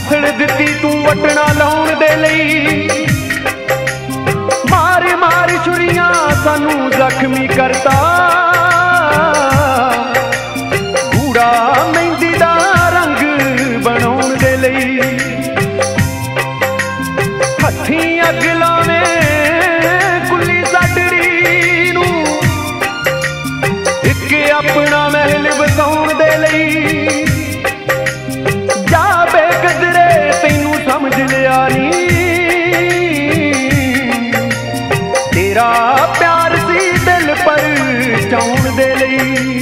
आथड़ दिती तू वटना लाउण दे लई, मार मार छुरियां सानू जख्मी करता। बूढ़ा मेहंदी दा रंग बनाउण दे लई, हथी अग लावे कुली साडरी नू, इक अपना महल बसाउण दे लई। जा बेकदरे तैनू समझ लिया नी, तेरा प्यार सी दिल पर चाउण दे लई।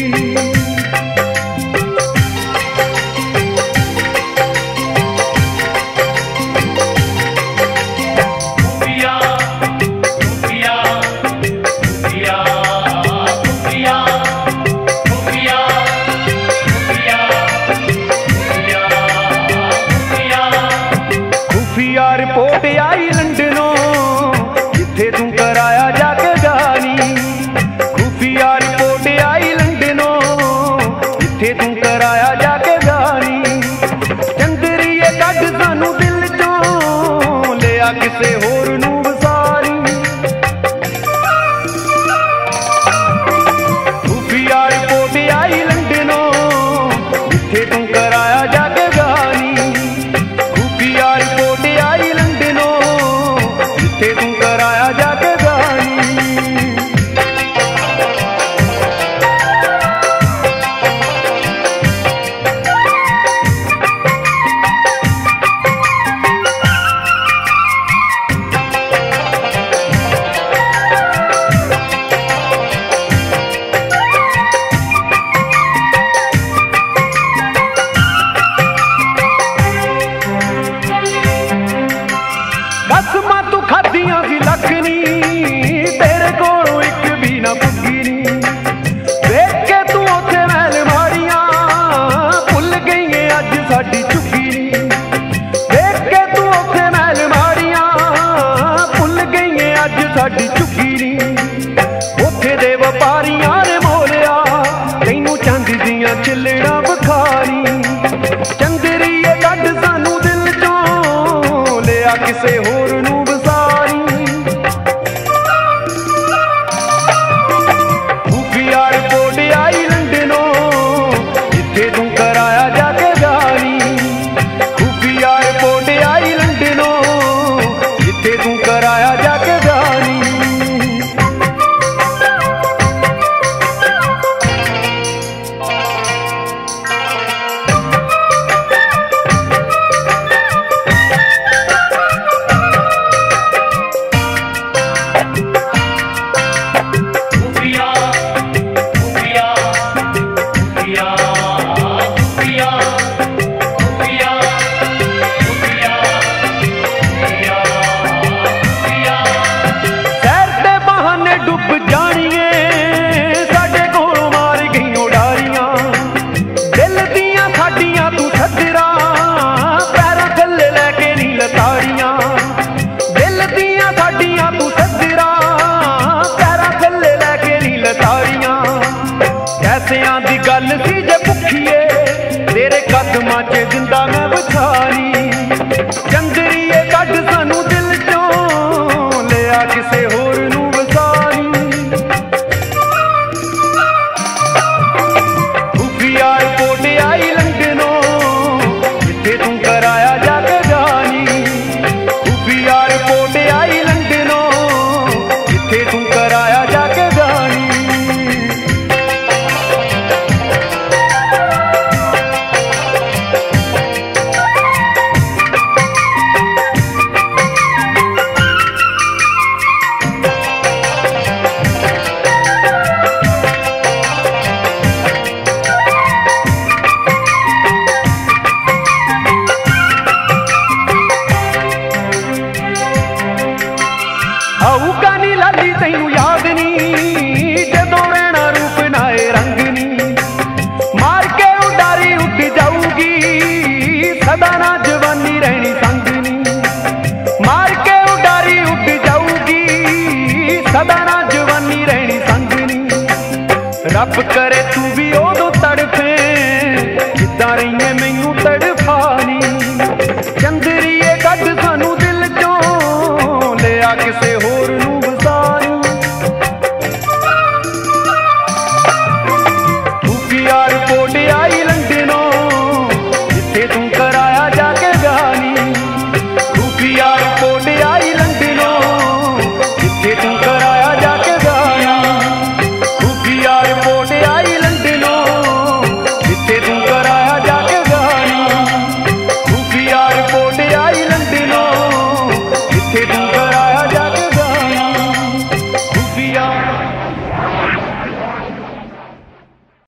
रिपोर्ट आई लंडनों, जिथे तू कराया जाके गानी। खुफिया रिपोर्ट आई लंडनों, जिथे तू कराया जाके गानी। चंदरीए कढ सानू दिल चों, लिया किसे होर नू वसारी। खुफिया रिपोर्ट आई लंडनों, जिथे तू कराया जाके गानी। खुफिया रिपोर्ट आई लंडनों, जिथे तू कराया जाके गानी। कसमां तू खादियां सी लखनी, तेरे कोलों एक भी ना पुगी नी। देख के तू उथे महल मारियां, भुल गई है अज साडी चुगी नी। देख के तू उथे महल मारियां, भुल गई है अज साडी चुगी नी। उथे दे व्यापारियां ने मोलिया, तैनू चांदी दियां चिल्लड़ां बखारी। चंदरीए कढ सानू दिल चों, लिया किसे होर नू वसारी। खुफिया रिपोर्ट आई लंडनों, जिथे तू कराया जाके गानी। खुफिया रिपोर्ट आई लंडनों, जिथे तू कराया जाके गानी। पैसियां दी गल सी जे भुखिए, तेरे कदमां च जिंदा मैं बछानी। चंदरीए कढ सानू दिल चों, लिया किसे होर नू वसारी। खुफिया रिपोर्ट आई लंडनों, जिथे तू कराया जाके गानी। खुफिया रिपोर्ट आई लंडनों, जिथे तू कराया जाके गानी। आऊ कानी लाली तैनू याद नी, जदों वेणा रूप नाए रंग नी। मार के उडारी उठ जाऊगी, सदा ना जवानी रहनी संग नी। मार के उडारी उठ जाऊगी, सदा ना जवानी रहनी संग नी। रब करे